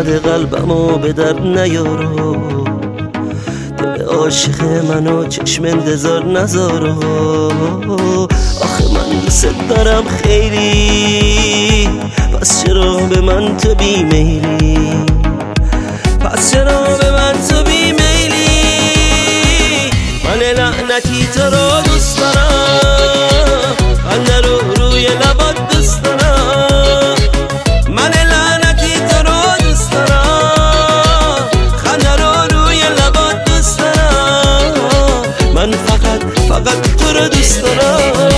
اومده قلبمو به درد نیارو، دل عاشق منو چشم انتظار نذارو. آخه من دوست دارم خیلی، پس چرا به من تو بیمیلی؟ پس چرا به من تو بیمیلی؟ من لعنتی تو رو دوست دارم، خنده رو روی لبات دوست دارم. من لعنتی تو رو دوست دارم، خنده رو روی لبات دوست دارم. من فقط تو رو دوست دارم.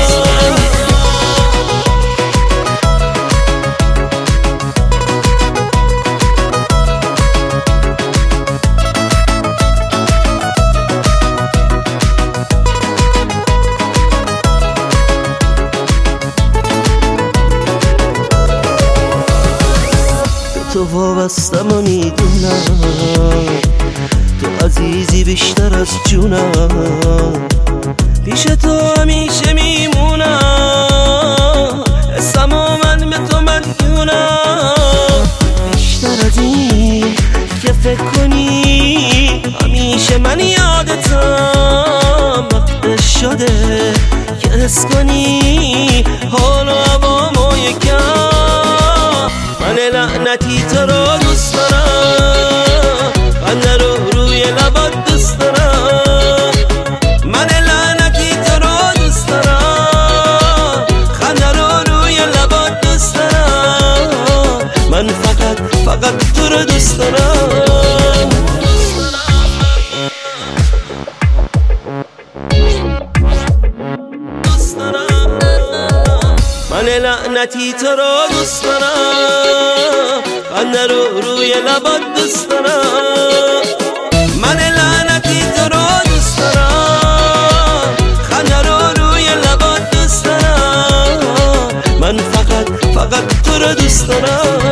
تو وابستم و میدونم تو عزیزی بیشتر از جونم، پیش تو همیشه میمونم، حسم و من به تو مدیونم. بیشتر از این که فکر کنی همیشه من یادتم، وقت شده که حس کنی حال و هوامو یکم. من لعنتی تو رو دوست دارم، خنده رو روی لبات دوست دارم. من لعنتی تو رو دوست دارم، خنده رو روی لبات دوست دارم. من فقط تو رو دوست دارم. من لعنتی تو رو دوست دارم، خنده رو روی لبات دوست دارم. من لعنتی تو رو دوست دارم، خنده رو روی لبات دوست دارم. من فقط تو رو دوست دارم.